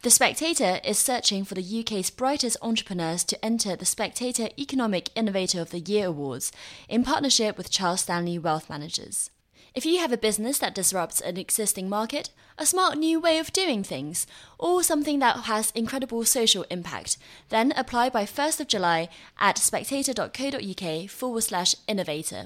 The Spectator is searching for the UK's brightest entrepreneurs to enter the Spectator Economic Innovator of the Year Awards in partnership with Charles Stanley Wealth Managers. If you have a business that disrupts an existing market, a smart new way of doing things, or something that has incredible social impact, then apply by 1st of July at spectator.co.uk/innovator.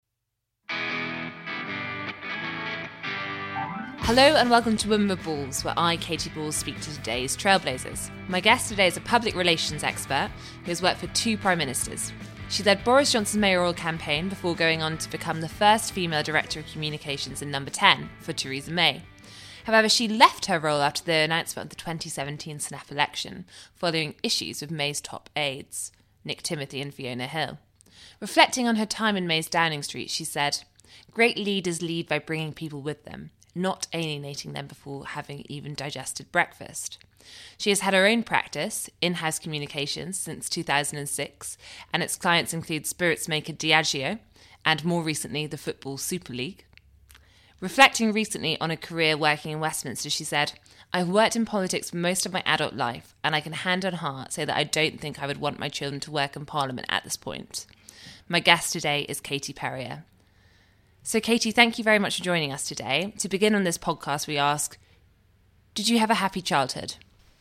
Hello and welcome to Women with Balls, where I, Katie Balls, speak to today's trailblazers. My guest today is a public relations expert who has worked for 2 prime ministers. She led Boris Johnson's mayoral campaign before going on to become the first female director of communications in Number 10 for Theresa May. However, she left her role after the announcement of the 2017 snap election, following issues with May's top aides, Nick Timothy and Fiona Hill. Reflecting on her time in May's Downing Street, she said, "Great leaders lead by bringing people with them, not alienating them before having even digested breakfast." She has had her own practice, in-house communications, since 2006, and its clients include spirits maker Diageo and, more recently, the Football Super League. Reflecting recently on a career working in Westminster, she said, "I've worked in politics for most of my adult life, and I can hand on heart say that I don't think I would want my children to work in Parliament at this point." My guest today is Katie Perrier. So, Katie, thank you very much for joining us today. To begin on this podcast, we ask, did you have a happy childhood?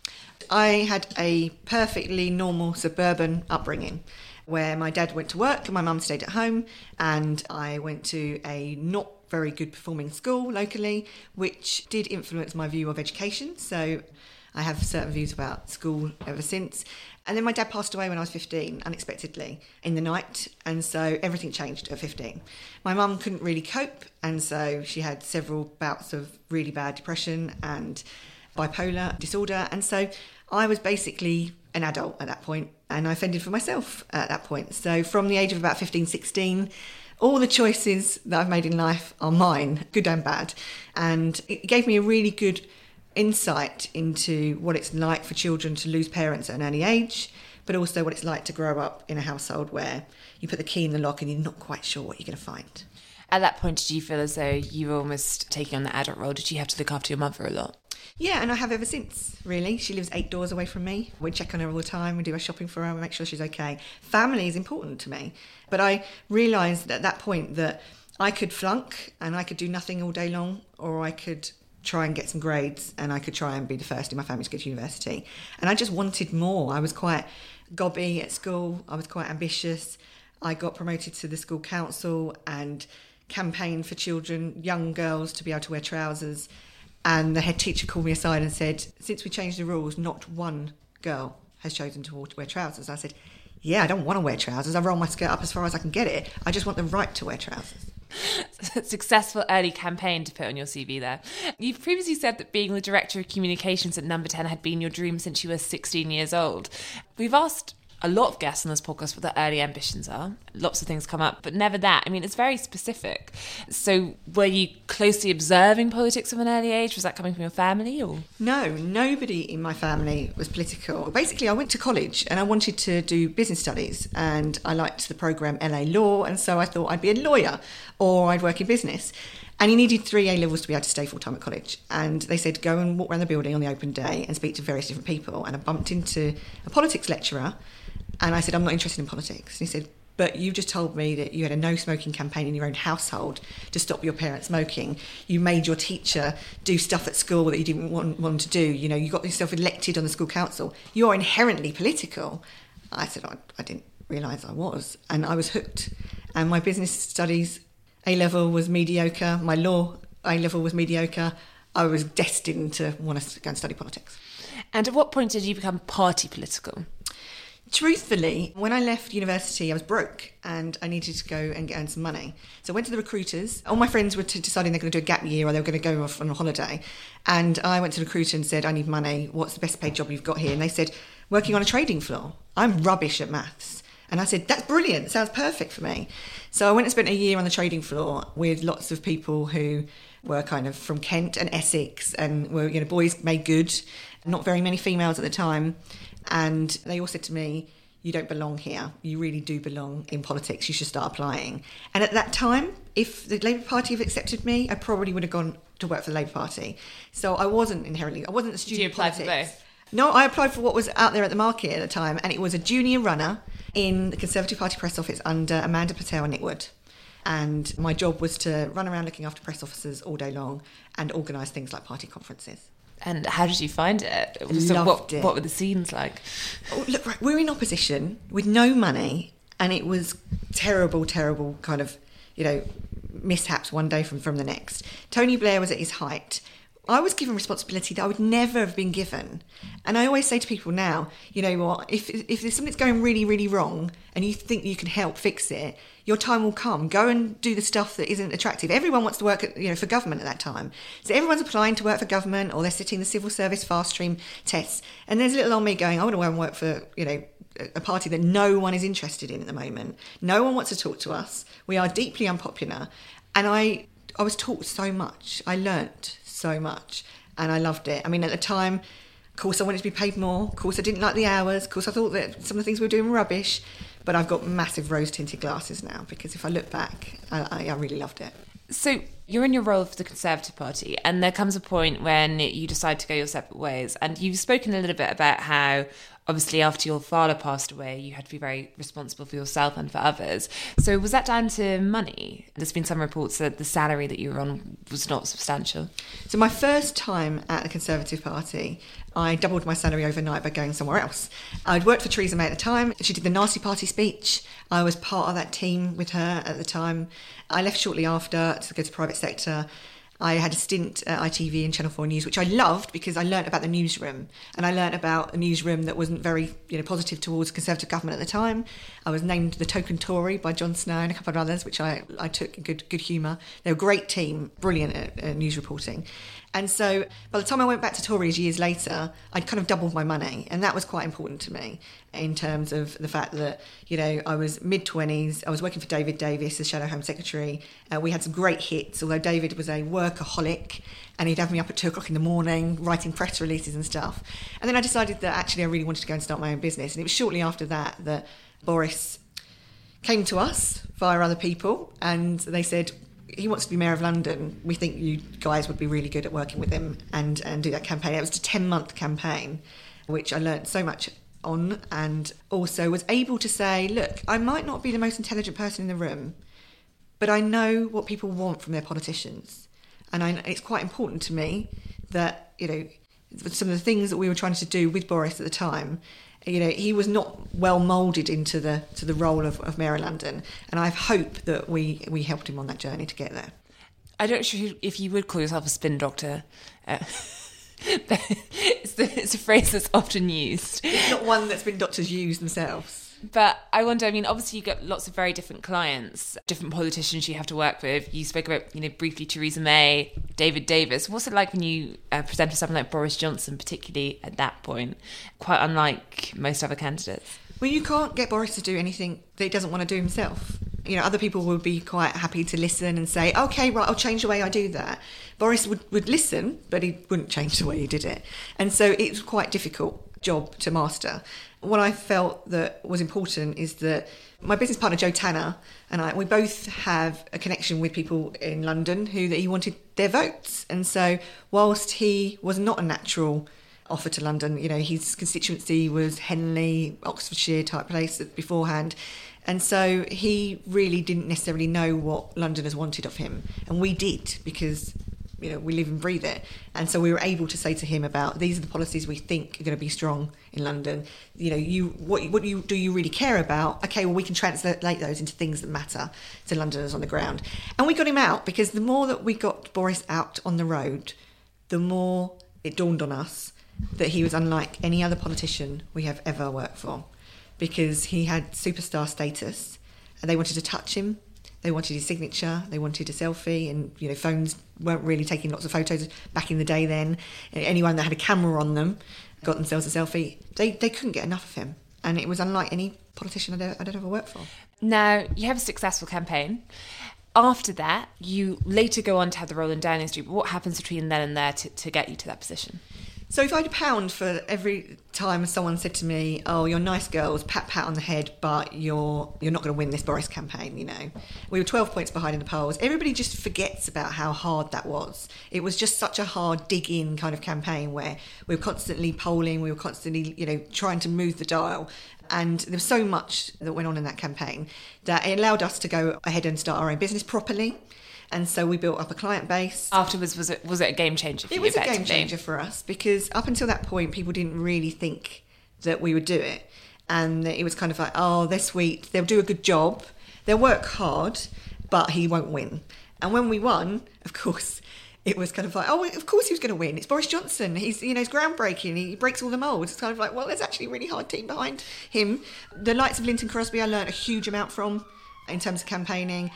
I had a perfectly normal suburban upbringing where my dad went to work and my mum stayed at home, and I went to a not very good performing school locally, which did influence my view of education. So I have certain views about school ever since. And then my dad passed away when I was 15, unexpectedly, in the night. And so everything changed at 15. My mum couldn't really cope. And so she had several bouts of really bad depression and bipolar disorder. And so I was basically an adult at that point, and I fended for myself at that point. So from the age of about 15, 16, all the choices that I've made in life are mine, good and bad. And it gave me a really good insight into what it's like for children to lose parents at an early age, but also what it's like to grow up in a household where you put the key in the lock and you're not quite sure what you're going to find. At that point, did you feel as though you were almost taking on the adult role? Did you have to look after your mother a lot? Yeah, and I have ever since, really. She lives 8 doors away from me. We check on her all the time. We do her shopping for her. We make sure she's okay. Family is important to me. But I realised at that point that I could flunk and I could do nothing all day long, or I could try and get some grades and I could try and be the first in my family to get to university. And I just wanted more. I was quite gobby at school. I was quite ambitious. I got promoted to the school council and campaigned for children, young girls, to be able to wear trousers. And the head teacher called me aside and said, "Since we changed the rules, not one girl has chosen to wear trousers." I said, "Yeah, I don't want to wear trousers. I roll my skirt up as far as I can get it. I just want the right to wear trousers." Successful early campaign to put on your CV there. You've previously said that being the Director of Communications at Number 10 had been your dream since you were 16 years old. We've asked a lot of guests on this podcast what their early ambitions are. Lots of things come up, but never that. I mean, it's very specific. So were you closely observing politics from an early age? Was that coming from your family? Or No, nobody in my family was political. Basically, I went to college and I wanted to do business studies, and I liked the programme LA Law, and so I thought I'd be a lawyer or I'd work in business. And you needed 3 A-levels to be able to stay full-time at college. And they said, go and walk around the building on the open day and speak to various different people. And I bumped into a politics lecturer, and I said, "I'm not interested in politics." And he said, "But you just told me that you had a no-smoking campaign in your own household to stop your parents smoking. You made your teacher do stuff at school that you didn't want them to do. You know, you got yourself elected on the school council. You're inherently political." I said, I didn't realise I was. And I was hooked. And my business studies A-level was mediocre. My law A-level was mediocre. I was destined to want to go and study politics. And at what point did you become party political? Truthfully, when I left university, I was broke and I needed to go and earn some money. So I went to the recruiters. All my friends were deciding they're going to do a gap year or they were going to go off on a holiday. And I went to the recruiter and said, "I need money. What's the best paid job you've got here?" And they said, "Working on a trading floor." I'm rubbish at maths. And I said, "That's brilliant. Sounds perfect for me." So I went and spent a year on the trading floor with lots of people who were kind of from Kent and Essex and were, you know, boys made good, not very many females at the time. And they all said to me, "You don't belong here. You really do belong in politics. You should start applying." And at that time, if the Labour Party have accepted me, I probably would have gone to work for the Labour Party. So I wasn't a student. Did you apply for both? No, I applied for what was out there at the market at the time, and it was a junior runner in the Conservative Party press office under Amanda Patel and Nick Wood. And my job was to run around looking after press officers all day long and organise things like party conferences. And how did you find it? Loved it. What were the scenes like? Oh, look, right, we're in opposition with no money, and it was terrible kind of, mishaps one day from the next. Tony Blair was at his height. I was given responsibility that I would never have been given. And I always say to people now, you know what, if there's something that's going really, really wrong and you think you can help fix it, your time will come. Go and do the stuff that isn't attractive. Everyone wants to work for government at that time. So everyone's applying to work for government, or they're sitting the civil service fast stream tests. And there's little old me going, I want to go and work for, a party that no one is interested in at the moment. No one wants to talk to us. We are deeply unpopular. And I was taught so much. I learnt so much, and I loved it. I mean, at the time, of course, I wanted to be paid more. Of course, I didn't like the hours. Of course, I thought that some of the things we were doing were rubbish. But I've got massive rose-tinted glasses now, because if I look back, I really loved it. So you're in your role for the Conservative Party, and there comes a point when you decide to go your separate ways. And you've spoken a little bit about how, obviously, after your father passed away, you had to be very responsible for yourself and for others. So was that down to money? There's been some reports that the salary that you were on was not substantial. So my first time at the Conservative Party, I doubled my salary overnight by going somewhere else. I'd worked for Theresa May at the time. She did the Nasty Party speech. I was part of that team with her at the time. I left shortly after to go to the private sector. I had a stint at ITV and Channel 4 News, which I loved because I learnt about the newsroom, and I learnt about a newsroom that wasn't very positive towards Conservative government at the time. I was named the token Tory by Jon Snow and a couple of others, which I took in good humour. They were a great team, brilliant at news reporting. And so by the time I went back to Tories years later, I'd kind of doubled my money. And that was quite important to me in terms of the fact that, I was mid-20s. I was working for David Davis as Shadow Home Secretary. We had some great hits, although David was a workaholic and he'd have me up at 2:00 in the morning writing press releases and stuff. And then I decided that actually I really wanted to go and start my own business. And it was shortly after that Boris came to us via other people, and they said, he wants to be Mayor of London. We think you guys would be really good at working with him and do that campaign. It was a 10-month campaign, which I learnt so much on, and also was able to say, look, I might not be the most intelligent person in the room, but I know what people want from their politicians. And it's quite important to me that, some of the things that we were trying to do with Boris at the time, he was not well moulded into the role of Mayor of London, and I hope that we helped him on that journey to get there. I don't know if you would call yourself a spin doctor. It's a phrase that's often used. It's not one that spin doctors use themselves. But I wonder, obviously you get lots of very different clients, different politicians you have to work with. You spoke about, briefly Theresa May, David Davis. What's it like when you present for someone like Boris Johnson, particularly at that point, quite unlike most other candidates? Well, you can't get Boris to do anything that he doesn't want to do himself. Other people would be quite happy to listen and say, OK, right, I'll change the way I do that. Boris would listen, but he wouldn't change the way he did it. And so it was quite a difficult job to master. What I felt that was important is that my business partner, Joe Tanner, and we both have a connection with people in London that he wanted their votes. And so whilst he was not a natural offer to London, his constituency was Henley, Oxfordshire type place beforehand. And so he really didn't necessarily know what Londoners wanted of him. And we did, because we live and breathe it. And so we were able to say to him about, these are the policies we think are going to be strong in London. What do you really care about? Okay, well, we can translate those into things that matter to Londoners on the ground. And we got him out, because the more that we got Boris out on the road, the more it dawned on us that he was unlike any other politician we have ever worked for, because he had superstar status, and they wanted to touch him. They wanted his signature, they wanted a selfie, and phones weren't really taking lots of photos back in the day then. Anyone that had a camera on them got themselves a selfie. They couldn't get enough of him, and it was unlike any politician I'd ever worked for. Now, you have a successful campaign. After that, you later go on to have the role in Downing Street, but what happens between then and there to get you to that position? So if I had £1 for every time someone said to me, "Oh, you're nice girls, pat on the head, but you're not going to win this Boris campaign," we were 12 points behind in the polls. Everybody just forgets about how hard that was. It was just such a hard dig-in kind of campaign where we were constantly polling, we were constantly, trying to move the dial. And there was so much that went on in that campaign that it allowed us to go ahead and start our own business properly. And so we built up a client base. Afterwards, was it a game changer for you? It was a game changer for us because up until that point, people didn't really think that we would do it. And it was kind of like, oh, they're sweet, they'll do a good job, they'll work hard, but he won't win. And when we won, of course, it was kind of like, oh, of course he was going to win. It's Boris Johnson. He's groundbreaking. He breaks all the molds. It's kind of like, well, there's actually a really hard team behind him. The likes of Linton Crosby, I learned a huge amount from in terms of campaigning.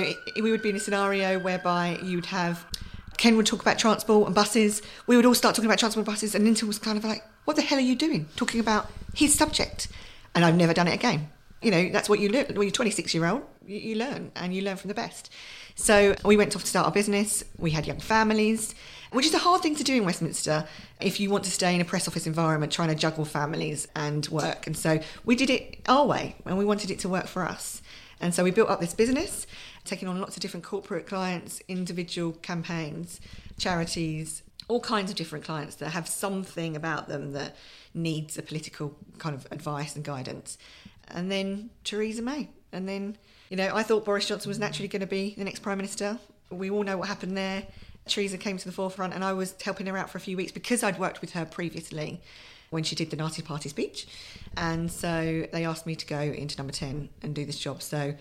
We would be in a scenario whereby you'd have Ken would talk about transport and buses. We would all start talking about transport and buses, and Linton was kind of like, what the hell are you doing? Talking about his subject. And I've never done it again. That's what you learn. When you're 26-year-old, you learn, and you learn from the best. So we went off to start our business. We had young families, which is a hard thing to do in Westminster if you want to stay in a press office environment trying to juggle families and work. And so we did it our way, and we wanted it to work for us. And so we built up this business, taking on lots of different corporate clients, individual campaigns, charities, all kinds of different clients that have something about them that needs a political kind of advice and guidance. And then Theresa May. And then, I thought Boris Johnson was naturally going to be the next Prime Minister. We all know what happened there. Theresa came to the forefront, and I was helping her out for a few weeks because I'd worked with her previously when she did the Nazi Party speech. And so they asked me to go into Number 10 and do this job. So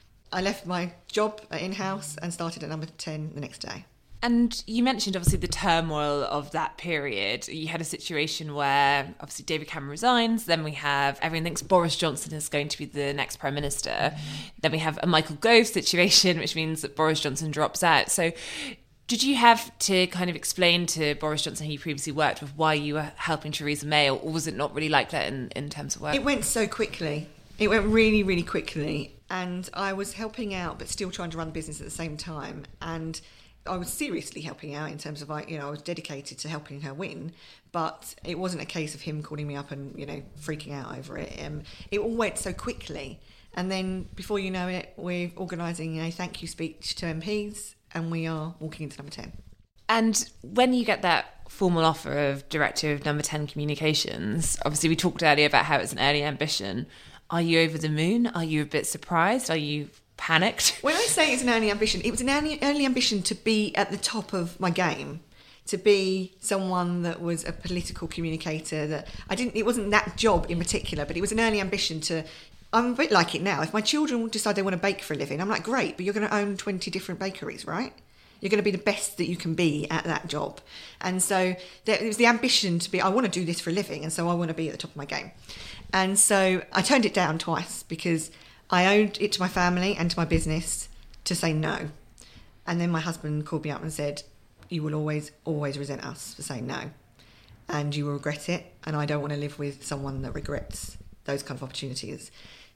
I left my job at In-House and started at Number 10 the next day. And you mentioned, obviously, the turmoil of that period. You had a situation where, obviously, David Cameron resigns. Then we have, everyone thinks Boris Johnson is going to be the next Prime Minister. Then we have a Michael Gove situation, which means that Boris Johnson drops out. So did you have to kind of explain to Boris Johnson, who you previously worked with, why you were helping Theresa May, or was it not really like that in terms of work? It went so quickly. It went really, really quickly. And I was helping out, but still trying to run the business at the same time. And I was seriously helping out in terms of, I was dedicated to helping her win. But it wasn't a case of him calling me up and, freaking out over it. It all went so quickly. And then before you know it, we're organising a thank you speech to MPs. And we are walking into Number 10. And when you get that formal offer of Director of Number 10 Communications, obviously we talked earlier about how it's an early ambition. Are you over the moon? Are you a bit surprised? Are you panicked? When I say it's an early ambition, it was an early ambition to be at the top of my game, to be someone that was a political communicator. It wasn't that job in particular, but it was an early ambition to... I'm a bit like it now. If my children decide they want to bake for a living, I'm like, great, but you're going to own 20 different bakeries, right? You're going to be the best that you can be at that job. And so it was the ambition to be, I want to do this for a living, and so I want to be at the top of my game. And so I turned it down twice because I owed it to my family and to my business to say no. And then my husband called me up and said, you will always, always resent us for saying no. And you will regret it. And I don't want to live with someone that regrets those kind of opportunities.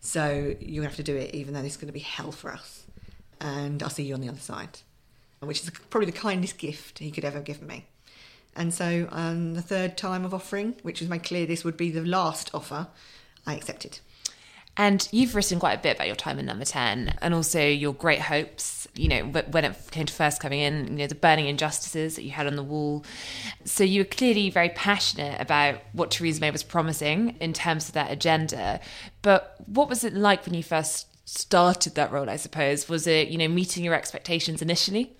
So you're going to have to do it, even though this is going to be hell for us. And I'll see you on the other side, which is probably the kindest gift he could ever give me. And so on the third time of offering, which was made clear this would be the last offer, I accepted. And you've written quite a bit about your time in Number 10 and also your great hopes, when it came to first coming in, the burning injustices that you had on the wall. So you were clearly very passionate about what Theresa May was promising in terms of that agenda. But what was it like when you first started that role, I suppose? Was it, meeting your expectations initially?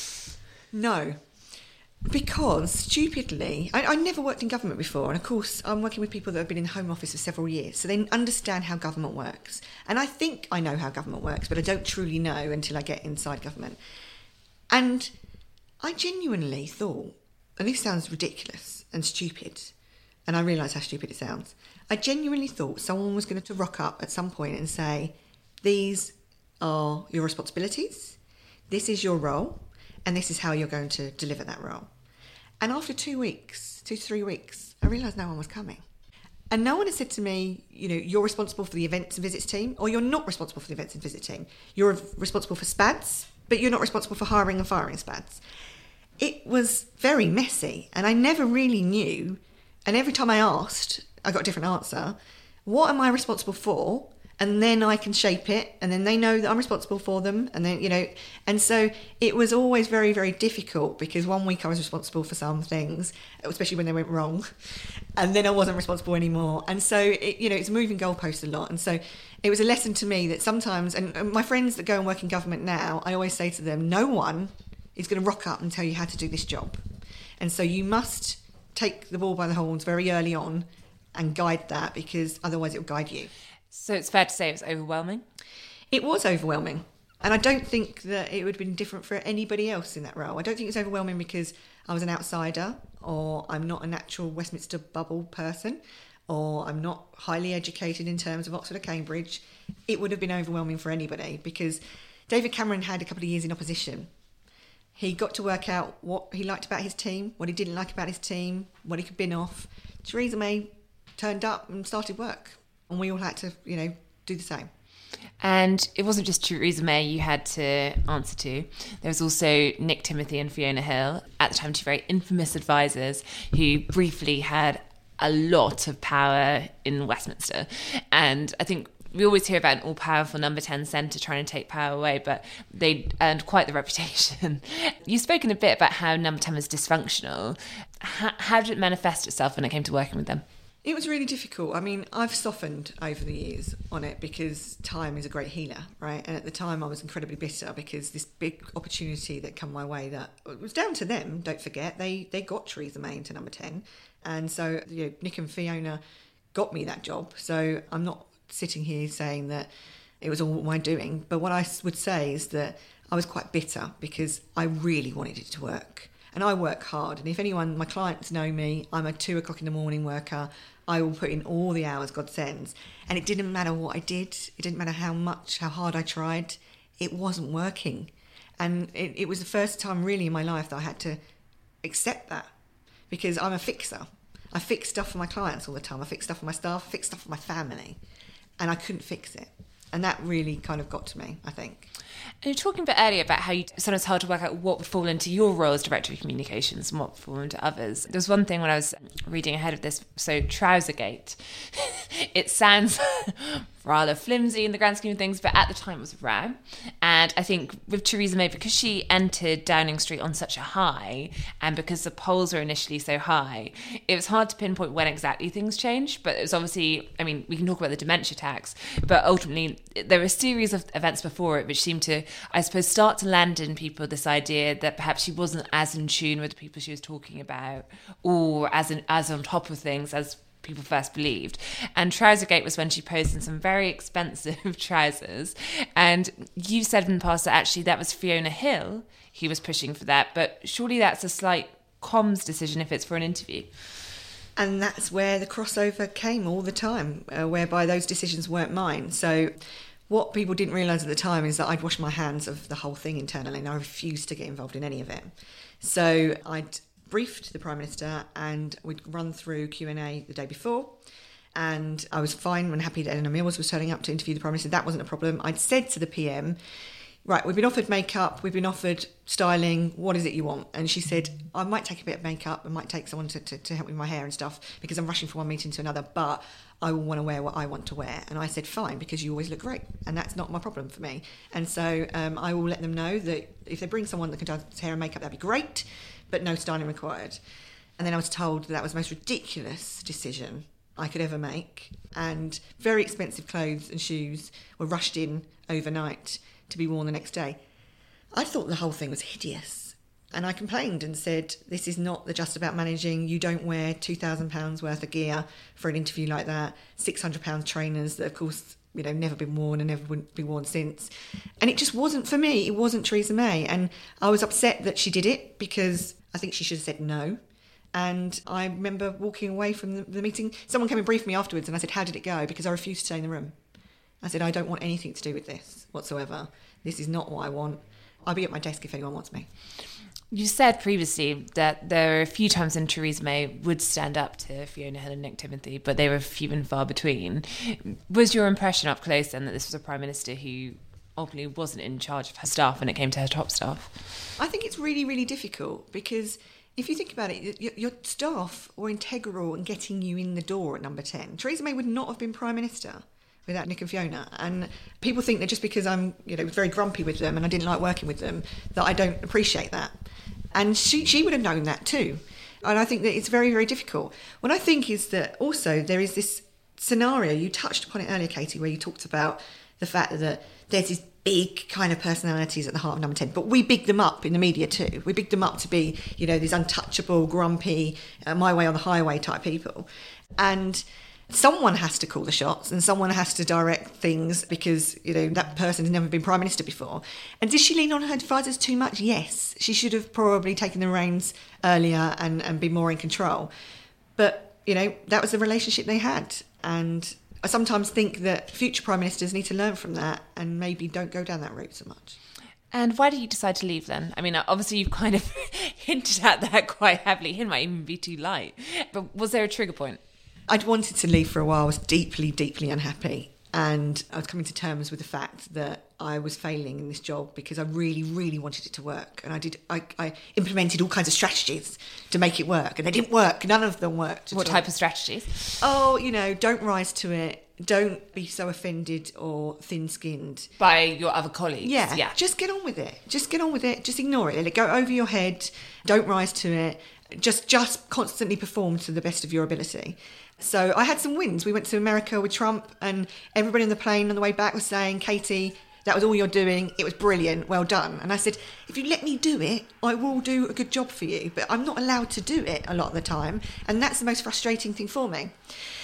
No. Because, stupidly, I never worked in government before, and of course I'm working with people that have been in the Home Office for several years, so they understand how government works. And I think I know how government works, but I don't truly know until I get inside government. And I genuinely thought, and this sounds ridiculous and stupid, and I realise how stupid it sounds, I genuinely thought someone was going to rock up at some point and say, these are your responsibilities, this is your role, and this is how you're going to deliver that role. And after 2 to 3 weeks, I realised no one was coming. And no one had said to me, you're responsible for the events and visits team, or you're not responsible for the events and visit team. You're responsible for SPADs, but you're not responsible for hiring and firing SPADs. It was very messy, and I never really knew. And every time I asked, I got a different answer. What am I responsible for? And then I can shape it, and then they know that I'm responsible for them. And then, and so it was always very, very difficult, because one week I was responsible for some things, especially when they went wrong, and then I wasn't responsible anymore. And so, it's moving goalposts a lot. And so it was a lesson to me that sometimes, and my friends that go and work in government now, I always say to them, no one is going to rock up and tell you how to do this job. And so you must take the ball by the horns very early on and guide that, because otherwise it will guide you. So it's fair to say it was overwhelming? It was overwhelming. And I don't think that it would have been different for anybody else in that role. I don't think it's overwhelming because I was an outsider, or I'm not a natural Westminster bubble person, or I'm not highly educated in terms of Oxford or Cambridge. It would have been overwhelming for anybody, because David Cameron had a couple of years in opposition. He got to work out what he liked about his team, what he didn't like about his team, what he could bin off. Theresa May turned up and started work. And we all had to, do the same. And it wasn't just Theresa May you had to answer to. There was also Nick Timothy and Fiona Hill, at the time two very infamous advisors who briefly had a lot of power in Westminster. And I think we always hear about an all-powerful number 10 centre trying to take power away, but they earned quite the reputation. You've spoken a bit about how number 10 was dysfunctional. How did it manifest itself when it came to working with them? It was really difficult. I mean, I've softened over the years on it, because time is a great healer, right? And at the time I was incredibly bitter, because this big opportunity that come my way, that was down to them, don't forget. They got Theresa May into number 10. And so Nick and Fiona got me that job. So I'm not sitting here saying that it was all my doing. But what I would say is that I was quite bitter, because I really wanted it to work. And I work hard. And if anyone, my clients know me, I'm a 2 o'clock in the morning worker. I will put in all the hours God sends. And it didn't matter what I did. It didn't matter how hard I tried. It wasn't working. And it was the first time really in my life that I had to accept that, because I'm a fixer. I fix stuff for my clients all the time. I fix stuff for my staff. I fix stuff for my family. And I couldn't fix it. And that really kind of got to me, I think. And you were talking a bit earlier about how sometimes it's hard to work out what would fall into your role as Director of Communications and what would fall into others. There was one thing when I was reading ahead of this, so Trousergate. It sounds rather flimsy in the grand scheme of things, but at the time it was a row. And I think with Theresa May, because she entered Downing Street on such a high, and because the polls were initially so high, it was hard to pinpoint when exactly things changed. But it was obviously, I mean, we can talk about the dementia tax, but ultimately there were a series of events before it which seemed to, I suppose, start to land in people this idea that perhaps she wasn't as in tune with the people she was talking about, or as on top of things as people first believed. And Trousergate was when she posed in some very expensive trousers. And you've said in the past that actually that was Fiona Hill who was pushing for that, but surely that's a slight comms decision if it's for an interview. And that's where the crossover came all the time, whereby those decisions weren't mine. So what people didn't realise at the time is that I'd washed my hands of the whole thing internally, and I refused to get involved in any of it. So I'd briefed the Prime Minister, and we'd run through Q&A the day before, and I was fine and happy that Eleanor Mills was turning up to interview the Prime Minister. That wasn't a problem. I'd said to the PM, right, we've been offered makeup, we've been offered styling, what is it you want? And she said, I might take a bit of makeup, I might take someone to help with my hair and stuff, because I'm rushing from one meeting to another, but I will want to wear what I want to wear. And I said, fine, because you always look great, and that's not my problem for me. And so I will let them know that if they bring someone that can do hair and makeup, that'd be great, but no styling required. And then I was told that was the most ridiculous decision I could ever make, and very expensive clothes and shoes were rushed in overnight to be worn the next day. I thought the whole thing was hideous, and I complained and said, this is not just about managing. You don't wear £2,000 worth of gear for an interview like that, £600 trainers that of course never been worn and never would be worn since. And it just wasn't for me. It wasn't Theresa May. And I was upset that she did it, because I think she should have said no. And I remember walking away from the meeting. Someone came and briefed me afterwards, and I said, how did it go? Because I refused to stay in the room. I said, I don't want anything to do with this whatsoever. This is not what I want. I'll be at my desk if anyone wants me. You said previously that there were a few times when Theresa May would stand up to Fiona Hill and Nick Timothy, but they were few and far between. Was your impression up close then that this was a Prime Minister who ultimately wasn't in charge of her staff when it came to her top staff? I think it's really, really difficult because if you think about it, your staff were integral in getting you in the door at number 10. Theresa May would not have been Prime Minister without Nick and Fiona. And people think that just because I'm, very grumpy with them and I didn't like working with them, that I don't appreciate that. And she would have known that too. And I think that it's very, very difficult. What I think is that also there is this scenario, you touched upon it earlier, Katie, where you talked about the fact that there's these big kind of personalities at the heart of number 10, but we big them up in the media too. We big them up to be, these untouchable, grumpy, my way or the highway type people. And someone has to call the shots and someone has to direct things because, that person has never been Prime Minister before. And did she lean on her advisors too much? Yes. She should have probably taken the reins earlier and been more in control. But, that was the relationship they had. And I sometimes think that future Prime Ministers need to learn from that and maybe don't go down that route so much. And why did you decide to leave then? I mean, obviously you've kind of hinted at that quite heavily. It might even be too light. But was there a trigger point? I'd wanted to leave for a while. I was deeply, deeply unhappy. And I was coming to terms with the fact that I was failing in this job because I really, really wanted it to work. And I implemented all kinds of strategies to make it work. And they didn't work. None of them worked. What type of strategies? Oh, don't rise to it. Don't be so offended or thin-skinned. By your other colleagues? Yeah. Just get on with it. Just ignore it. Let it go over your head. Don't rise to it. Just constantly perform to the best of your ability. So I had some wins. We went to America with Trump and everybody on the plane on the way back was saying, Katie, that was all you're doing. It was brilliant. Well done. And I said, if you let me do it, I will do a good job for you. But I'm not allowed to do it a lot of the time. And that's the most frustrating thing for me.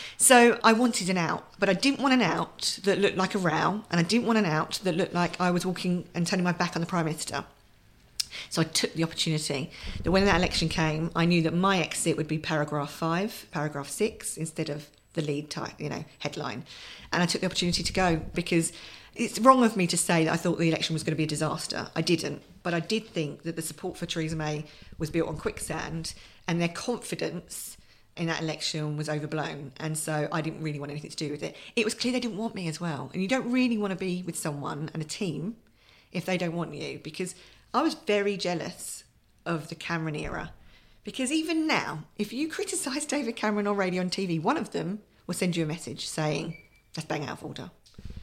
So I wanted an out, but I didn't want an out that looked like a row. And I didn't want an out that looked like I was walking and turning my back on the Prime Minister. So I took the opportunity that when that election came, I knew that my exit would be paragraph 5, paragraph 6, instead of the lead type, headline. And I took the opportunity to go because it's wrong of me to say that I thought the election was going to be a disaster. I didn't. But I did think that the support for Theresa May was built on quicksand and their confidence in that election was overblown. And so I didn't really want anything to do with it. It was clear they didn't want me as well. And you don't really want to be with someone and a team if they don't want you, because I was very jealous of the Cameron era, because even now, if you criticise David Cameron on radio and TV, one of them will send you a message saying, that's bang out of order.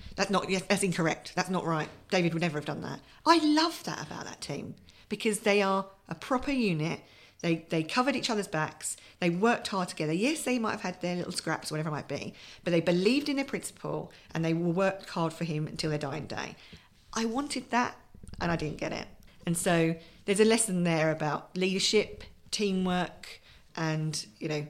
That's incorrect. That's not right. David would never have done that. I love that about that team because they are a proper unit. They covered each other's backs. They worked hard together. Yes, they might have had their little scraps or whatever it might be, but they believed in their principle and they worked hard for him until their dying day. I wanted that and I didn't get it. And so there's a lesson there about leadership, teamwork, and,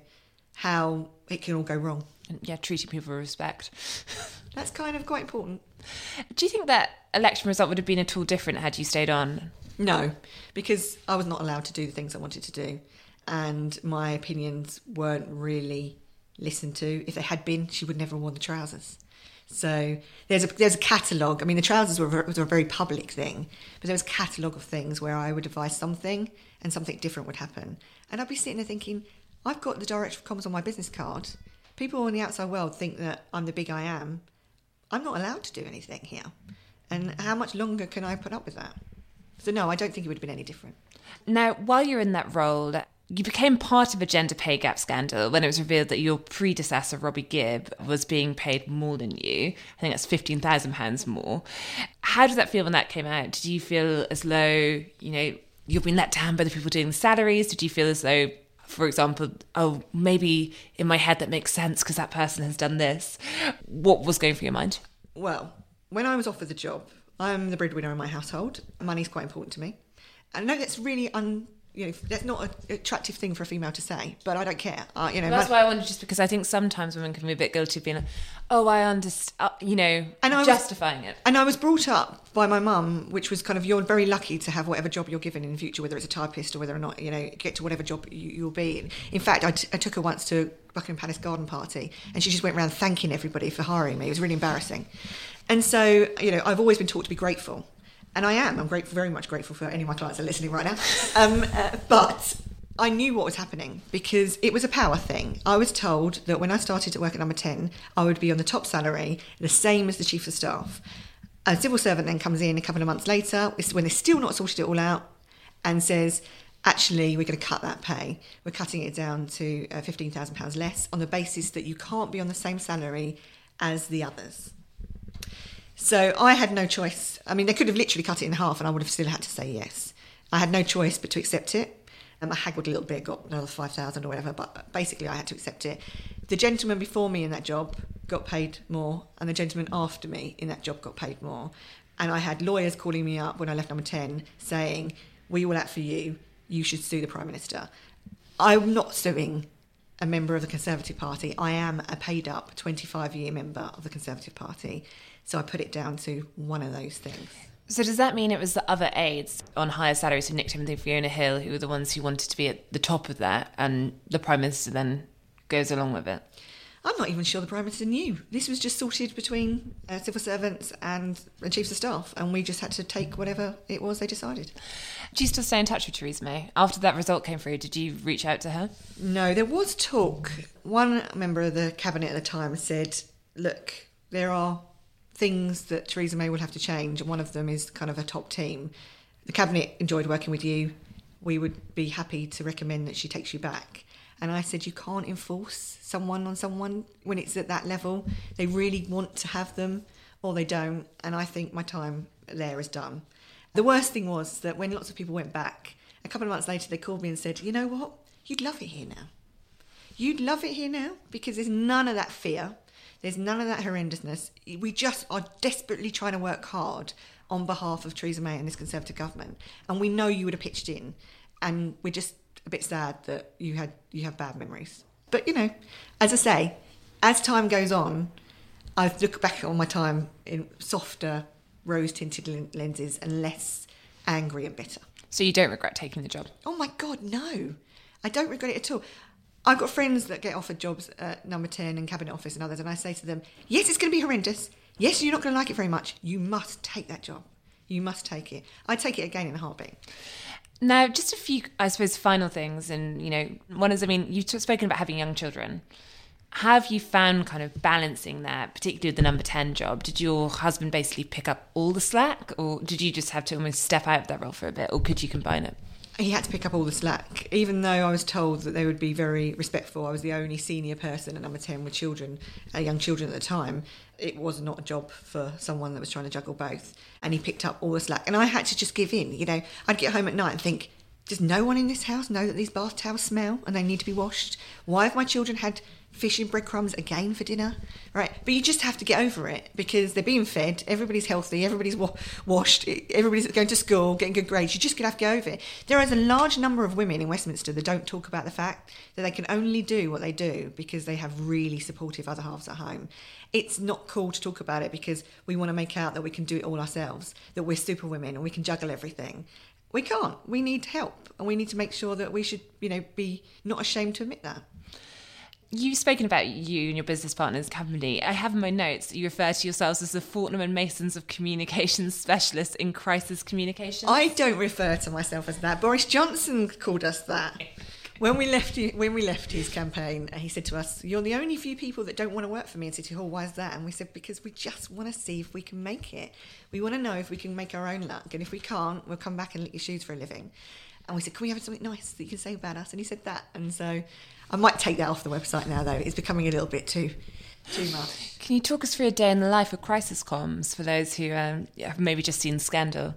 how it can all go wrong. And treating people with respect. That's kind of quite important. Do you think that election result would have been at all different had you stayed on? No, because I was not allowed to do the things I wanted to do. And my opinions weren't really listened to. If they had been, she would never have worn the trousers. So there's a catalogue. I mean, the trousers was a very public thing, but there was a catalogue of things where I would advise something and something different would happen. And I'd be sitting there thinking, I've got the Director of Comms on my business card. People in the outside world think that I'm the big I am. I'm not allowed to do anything here. And how much longer can I put up with that? So no, I don't think it would have been any different. Now, while you're in that role, you became part of a gender pay gap scandal when it was revealed that your predecessor, Robbie Gibb, was being paid more than you. I think that's £15,000 more. How did that feel when that came out? Did you feel as though, you've been let down by the people doing the salaries? Did you feel as though, for example, oh, maybe in my head that makes sense because that person has done this? What was going through your mind? Well, when I was offered the job, I'm the breadwinner in my household. Money's quite important to me. I know that's really that's not an attractive thing for a female to say, but I don't care. That's why I wondered, just because I think sometimes women can be a bit guilty of being like, oh, I understand, justifying it. And I was brought up by my mum, which was kind of, you're very lucky to have whatever job you're given in the future, whether it's a typist or whether or not, get to whatever job you'll be in. In fact, I took her once to Buckingham Palace garden party and she just went around thanking everybody for hiring me. It was really embarrassing. And so, I've always been taught to be grateful. And I am. I'm grateful, very much grateful for any of my clients that are listening right now. But I knew what was happening because it was a power thing. I was told that when I started to work at number 10, I would be on the top salary, the same as the chief of staff. A civil servant then comes in a couple of months later, when they're still not sorted it all out, and says, actually, we're going to cut that pay. We're cutting it down to £15,000 less on the basis that you can't be on the same salary as the others. So I had no choice. I mean, they could have literally cut it in half and I would have still had to say yes. I had no choice but to accept it. I haggled a little bit, got another 5,000 or whatever, but basically I had to accept it. The gentleman before me in that job got paid more, and the gentleman after me in that job got paid more. And I had lawyers calling me up when I left Number 10 saying, we will act for you, you should sue the Prime Minister. I'm not suing a member of the Conservative Party. I am a paid up 25-year member of the Conservative Party. So I put it down to one of those things. So does that mean it was the other aides on higher salaries, so Nick Timothy and Fiona Hill, who were the ones who wanted to be at the top of that, and the Prime Minister then goes along with it? I'm not even sure the Prime Minister knew. This was just sorted between civil servants and chiefs of staff, and we just had to take whatever it was they decided. Do you still stay in touch with Theresa May? After that result came through, did you reach out to her? No, there was talk. One member of the cabinet at the time said, look, there are things that Theresa May will have to change, and one of them is kind of a top team. The cabinet enjoyed working with you. We would be happy to recommend that she takes you back. And I said, you can't enforce someone on someone when it's at that level. They really want to have them or they don't. And I think my time there is done. The worst thing was that when lots of people went back, a couple of months later, they called me and said, you know what? You'd love it here now. You'd love it here now because there's none of that fear. There's none of that horrendousness. We just are desperately trying to work hard on behalf of Theresa May and this Conservative government. And we know you would have pitched in. And we're just a bit sad that you have bad memories. But, you know, as I say, as time goes on, I've looked back on my time in softer, rose-tinted lenses and less angry and bitter. So you don't regret taking the job? Oh, my God, no. I don't regret it at all. I've got friends that get offered jobs at Number 10 and Cabinet Office and others, and I say to them, yes, it's going to be horrendous. Yes, you're not going to like it very much. You must take that job. You must take it. I'd take it again in a heartbeat. Now, just a few, I suppose, final things. And, you know, one is, I mean, you've spoken about having young children. Have you found kind of balancing that, particularly with the Number 10 job? Did your husband basically pick up all the slack, or did you just have to almost step out of that role for a bit, or could you combine it? He had to pick up all the slack, even though I was told that they would be very respectful. I was the only senior person at Number 10 with children, young children at the time. It was not a job for someone that was trying to juggle both. And he picked up all the slack. And I had to just give in. You know, I'd get home at night and think, does no one in this house know that these bath towels smell and they need to be washed? Why have my children had fish and breadcrumbs again for dinner? Right, but you just have to get over it because they're being fed, everybody's healthy, everybody's washed, everybody's going to school, getting good grades. You just have to get over it. There is a large number of women in Westminster that don't talk about the fact that they can only do what they do because they have really supportive other halves at home. It's not cool to talk about it because we want to make out that we can do it all ourselves, that we're super women and we can juggle everything. We can't. We need help, and we need to make sure that we should, you know, be not ashamed to admit that. You've spoken about you and your business partner's company. I have in my notes that you refer to yourselves as the Fortnum and Masons of communications specialists in crisis communications. I don't refer to myself as that. Boris Johnson called us that. When we left his campaign, he said to us, "You're the only few people that don't want to work for me in City Hall. Why is that?" And we said, because we just want to see if we can make it. We want to know if we can make our own luck. And if we can't, we'll come back and lick your shoes for a living. And we said, can we have something nice that you can say about us? And he said that. And so I might take that off the website now, though. It's becoming a little bit too much. Can you talk us through a day in the life of crisis comms for those who have maybe just seen Scandal?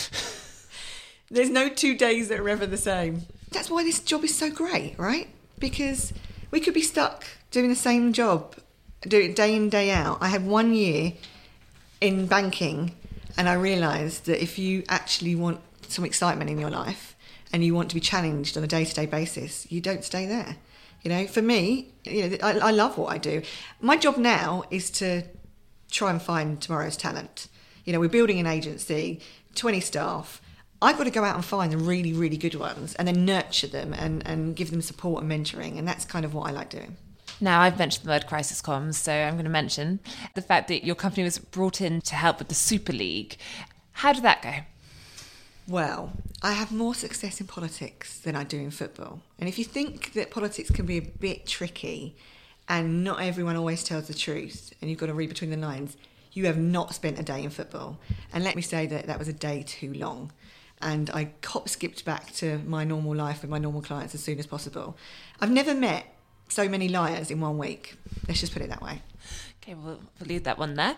There's no 2 days that are ever the same. That's why this job is so great, right? Because we could be stuck doing the same job, doing it day in, day out. I had 1 year in banking, and I realised that if you actually want some excitement in your life and you want to be challenged on a day-to-day basis, you don't stay there. You know, for me, you know, I love what I do. My job now is to try and find tomorrow's talent. You know, we're building an agency, 20 staff. I've got to go out and find the really, really good ones and then nurture them and give them support and mentoring. And that's kind of what I like doing. Now, I've mentioned the word crisis comms, so I'm going to mention the fact that your company was brought in to help with the Super League. How did that go? Well, I have more success in politics than I do in football. And if you think that politics can be a bit tricky and not everyone always tells the truth and you've got to read between the lines, you have not spent a day in football. And let me say that was a day too long. And I skipped back to my normal life with my normal clients as soon as possible. I've never met so many liars in 1 week. Let's just put it that way. Okay, we'll leave that one there.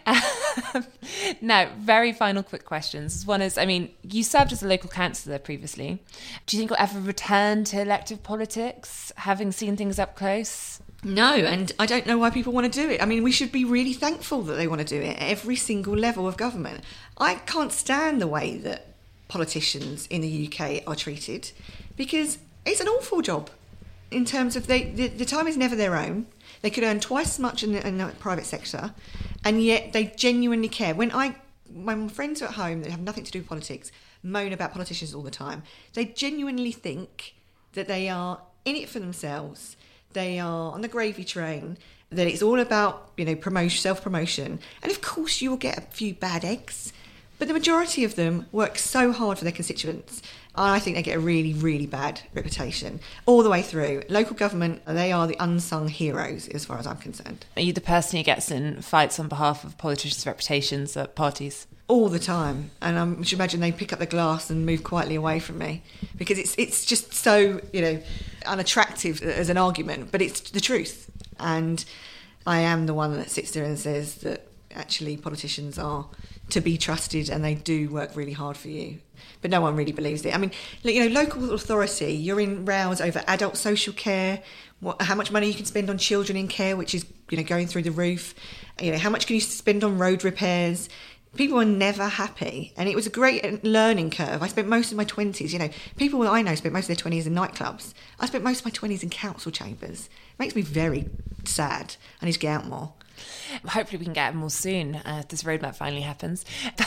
Now, very final quick questions. One is, you served as a local councillor previously. Do you think you'll ever return to elective politics, having seen things up close? No, and I don't know why people want to do it. We should be really thankful that they want to do it at every single level of government. I can't stand the way that politicians in the UK are treated, because it's an awful job in terms of the time is never their own. They could earn twice as much in the private sector, and yet they genuinely care. When my friends at home that have nothing to do with politics moan about politicians all the time, they genuinely think that they are in it for themselves. They are on the gravy train, that it's all about, self-promotion. And of course you will get a few bad eggs, but the majority of them work so hard for their constituents. I think they get a really, really bad reputation all the way through. Local government, they are the unsung heroes as far as I'm concerned. Are you the person who gets in fights on behalf of politicians' reputations at parties? All the time. And I should imagine they pick up the glass and move quietly away from me, because it's just so, unattractive as an argument, but it's the truth. And I am the one that sits there and says that actually politicians are to be trusted and they do work really hard for you. But no one really believes it. Local authority, you're in rows over adult social care, how much money you can spend on children in care, which is, going through the roof. How much can you spend on road repairs? People are never happy. And it was a great learning curve. I spent most of my 20s, people that I know spent most of their 20s in nightclubs. I spent most of my 20s in council chambers. It makes me very sad. I need to get out more. Hopefully we can get more soon if this roadmap finally happens.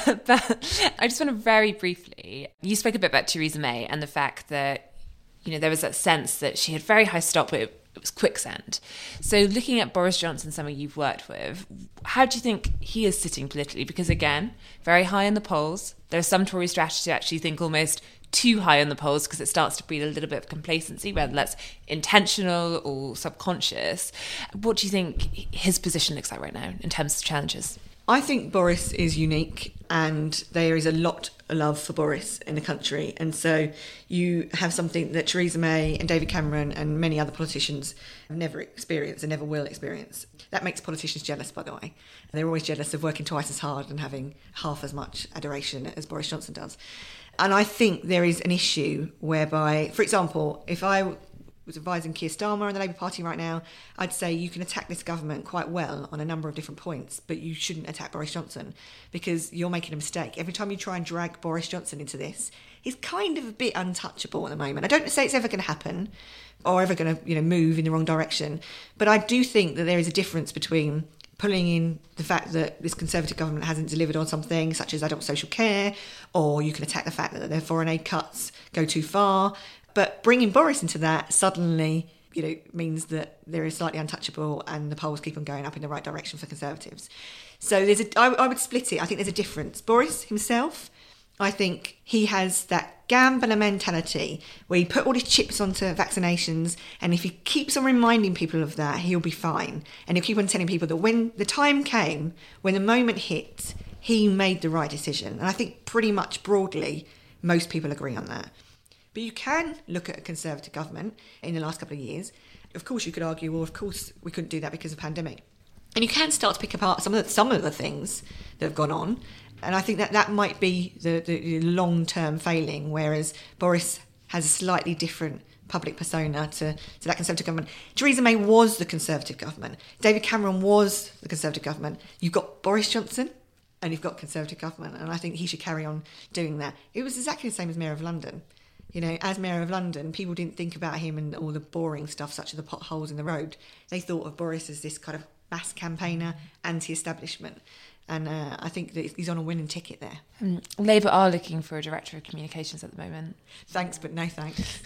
But I just want to very briefly, you spoke a bit about Theresa May and the fact that, there was that sense that she had very high stock, but it was quicksand. So looking at Boris Johnson, someone you've worked with, how do you think he is sitting politically? Because again, very high in the polls. There are some Tory strategists who actually think almost too high on the polls because it starts to breed a little bit of complacency, whether that's intentional or subconscious. What do you think his position looks like right now in terms of challenges? I think Boris is unique, and there is a lot of love for Boris in the country. And so you have something that Theresa May and David Cameron and many other politicians have never experienced and never will experience. That makes politicians jealous, by the way. They're always jealous of working twice as hard and having half as much adoration as Boris Johnson does. And I think there is an issue whereby, for example, if I was advising Keir Starmer and the Labour Party right now, I'd say you can attack this government quite well on a number of different points, but you shouldn't attack Boris Johnson because you're making a mistake. Every time you try and drag Boris Johnson into this, he's kind of a bit untouchable at the moment. I don't say it's ever going to happen or ever going to, move in the wrong direction, but I do think that there is a difference between pulling in the fact that this Conservative government hasn't delivered on something such as adult social care, or you can attack the fact that their foreign aid cuts go too far. But bringing Boris into that suddenly, means that they're slightly untouchable and the polls keep on going up in the right direction for Conservatives. So I would split it. I think there's a difference. Boris himself, I think he has that gambler mentality where he put all his chips onto vaccinations, and if he keeps on reminding people of that, he'll be fine. And he'll keep on telling people that when the time came, when the moment hit, he made the right decision. And I think pretty much broadly, most people agree on that. But you can look at a Conservative government in the last couple of years. Of course, you could argue, well, of course, we couldn't do that because of the pandemic. And you can start to pick apart some of the things that have gone on. And I think that might be the long-term failing, whereas Boris has a slightly different public persona to that Conservative government. Theresa May was the Conservative government. David Cameron was the Conservative government. You've got Boris Johnson and you've got Conservative government. And I think he should carry on doing that. It was exactly the same as Mayor of London. As Mayor of London, people didn't think about him and all the boring stuff, such as the potholes in the road. They thought of Boris as this kind of mass campaigner, anti-establishment. And I think that he's on a winning ticket there. Labour are looking for a Director of Communications at the moment. Thanks, but no thanks.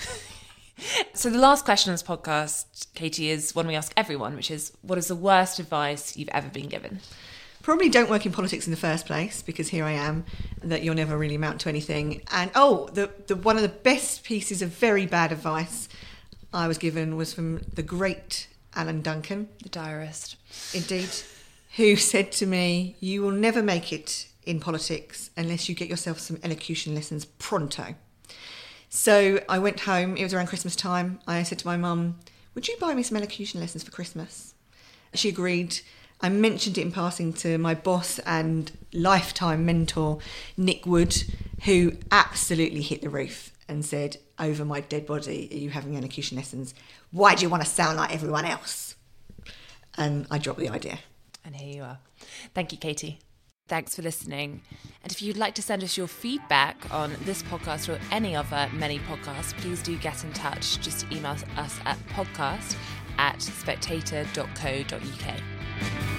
So the last question on this podcast, Katie, is one we ask everyone, which is, what is the worst advice you've ever been given? Probably don't work in politics in the first place, because here I am, that you'll never really amount to anything. And the one of the best pieces of very bad advice I was given was from the great Alan Duncan. The diarist. Indeed. who said to me, "You will never make it in politics unless you get yourself some elocution lessons pronto." So I went home, it was around Christmas time. I said to my mum, "Would you buy me some elocution lessons for Christmas?" She agreed. I mentioned it in passing to my boss and lifetime mentor, Nick Wood, who absolutely hit the roof and said, "Over my dead body, are you having elocution lessons? Why do you want to sound like everyone else?" And I dropped the idea. And here you are. Thank you, Katie. Thanks for listening. And if you'd like to send us your feedback on this podcast or any other many podcasts, please do get in touch. Just email us at podcast@spectator.co.uk.